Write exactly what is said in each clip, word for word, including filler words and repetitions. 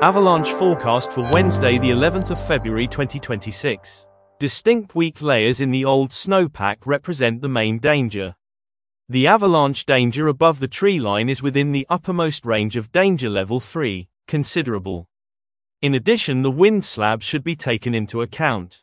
Avalanche forecast for Wednesday, the eleventh of February twenty twenty-six. Distinct weak layers in the old snowpack represent the main danger. The avalanche danger above the tree line is within the uppermost range of danger level three, considerable. In addition, the wind slab should be taken into account.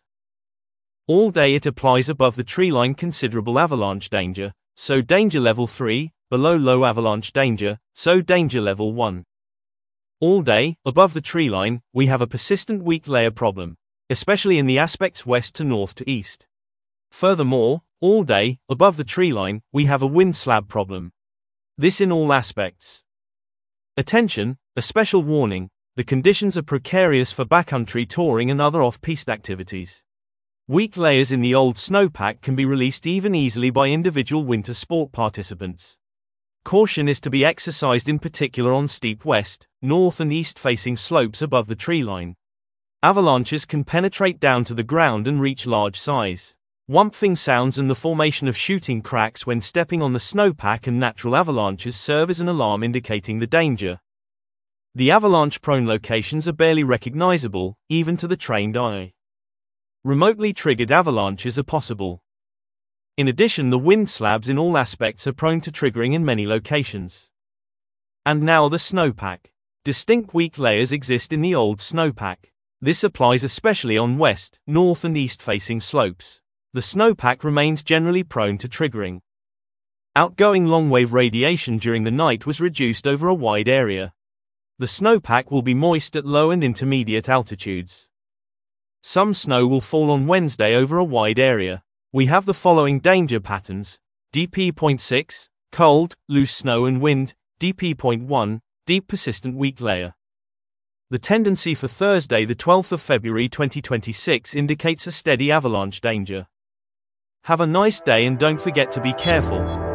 All day it applies above the tree line considerable avalanche danger, so danger level three, below low avalanche danger, so danger level one. All day, above the tree line, we have a persistent weak layer problem, especially in the aspects west to north to east. Furthermore, all day, above the tree line, we have a wind slab problem. This in all aspects. Attention, a special warning, the conditions are precarious for backcountry touring and other off-piste activities. Weak layers in the old snowpack can be released even easily by individual winter sport participants. Caution is to be exercised in particular on steep west, north and east-facing slopes above the tree line. Avalanches can penetrate down to the ground and reach large size. Whumping sounds and the formation of shooting cracks when stepping on the snowpack and natural avalanches serve as an alarm indicating the danger. The avalanche-prone locations are barely recognizable, even to the trained eye. Remotely triggered avalanches are possible. In addition, the wind slabs in all aspects are prone to triggering in many locations. And now the snowpack. Distinct weak layers exist in the old snowpack. This applies especially on west, north and east-facing slopes. The snowpack remains generally prone to triggering. Outgoing long-wave radiation during the night was reduced over a wide area. The snowpack will be moist at low and intermediate altitudes. Some snow will fall on Wednesday over a wide area. We have the following danger patterns: D P zero point six, cold, loose snow and wind; D P zero point one, deep persistent weak layer. The tendency for Thursday, the twelfth of February twenty twenty-six indicates a steady avalanche danger. Have a nice day and don't forget to be careful.